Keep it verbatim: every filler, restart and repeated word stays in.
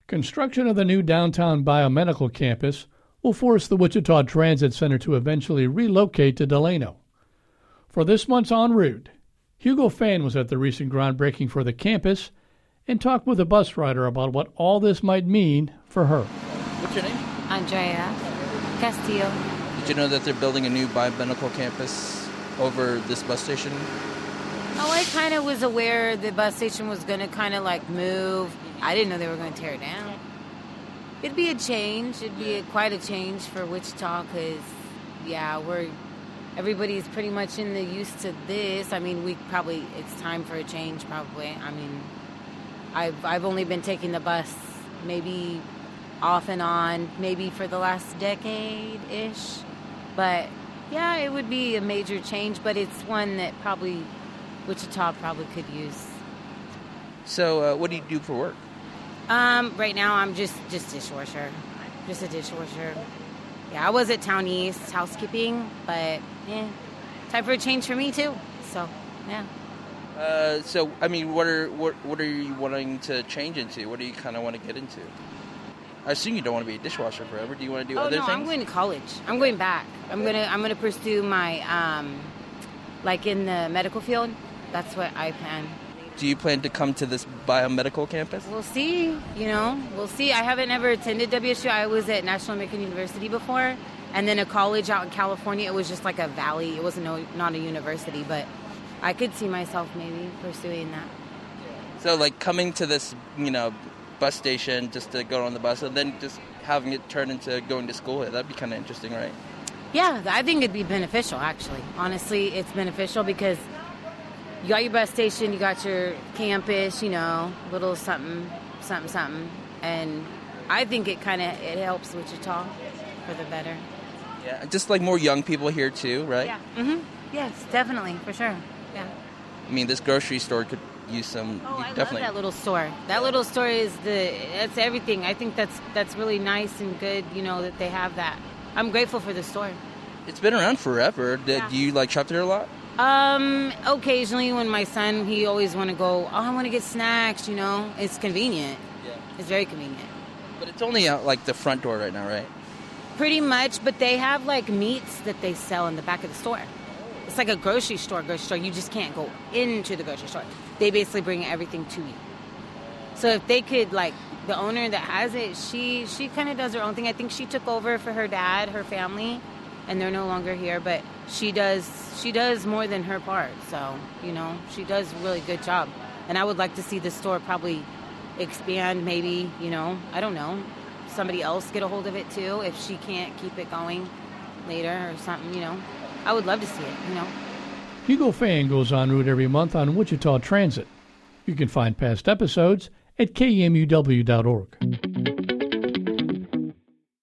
Construction of the new downtown biomedical campus will force the Wichita Transit Center to eventually relocate to Delano. For this month's En Route, Hugo Fan was at the recent groundbreaking for the campus and talked with a bus rider about what all this might mean for her. What's your name? Andrea Castillo. Did you know that they're building a new biomedical campus over this bus station? Oh, I kind of was aware the bus station was going to kind of like move. I didn't know they were going to tear it down. It'd be a change. It'd be a, quite a change for Wichita because, yeah, we're everybody's pretty much in the used to this. I mean, we probably it's time for a change. Probably. I mean, I've I've only been taking the bus maybe off and on, maybe for the last decade ish. But yeah, it would be a major change. But it's one that probably Wichita probably could use. So, uh, what do you do for work? Um, right now, I'm just, just dishwasher. Just a dishwasher. Yeah, I was at Town East housekeeping, but yeah, time for a change for me too. So, yeah. Uh, so, I mean, what are what what are you wanting to change into? What do you kind of want to get into? I assume you don't want to be a dishwasher forever. Do you want to do oh, other no, things? I'm going to college. I'm going back. I'm gonna I'm gonna pursue my um, like in the medical field. That's what I plan. Do you plan to come to this biomedical campus? We'll see, you know, we'll see. I haven't ever attended W S U. I was at National American University before, and then a college out in California. It was just like a valley. It wasn't no, not a university, but I could see myself maybe pursuing that. So, like, coming to this, you know, bus station just to go on the bus, and then just having it turn into going to school, that'd be kind of interesting, right? Yeah, I think it'd be beneficial, actually. Honestly, it's beneficial because you got your bus station, you got your campus, you know, little something, something, something. And I think it kind of, it helps Wichita for the better. Yeah, just like more young people here too, right? Yeah. Mm-hmm. Yes, definitely, for sure. Yeah. I mean, this grocery store could use some, Oh, I definitely. love that little store. That little store is the, that's everything. I think that's that's really nice and good, you know, that they have that. I'm grateful for the store. It's been around forever. Do, Yeah. do you, like, shop there a lot? Um, occasionally when my son, he always want to go, oh, I want to get snacks, you know. It's convenient. Yeah. It's very convenient. But it's only out, like, the front door right now, right? Pretty much, but they have, like, meats that they sell in the back of the store. It's like a grocery store, grocery store. You just can't go into the grocery store. They basically bring everything to you. So if they could, like, the owner that has it, she, she kind of does her own thing. I think she took over for her dad, her family, and they're no longer here, but she does she does more than her part. So, you know, she does a really good job. And I would like to see the store probably expand, maybe, you know, I don't know, somebody else get a hold of it too if she can't keep it going later or something, you know. I would love to see it, you know. Hugo Fan goes en route every month on Wichita Transit. You can find past episodes at K M U W dot org.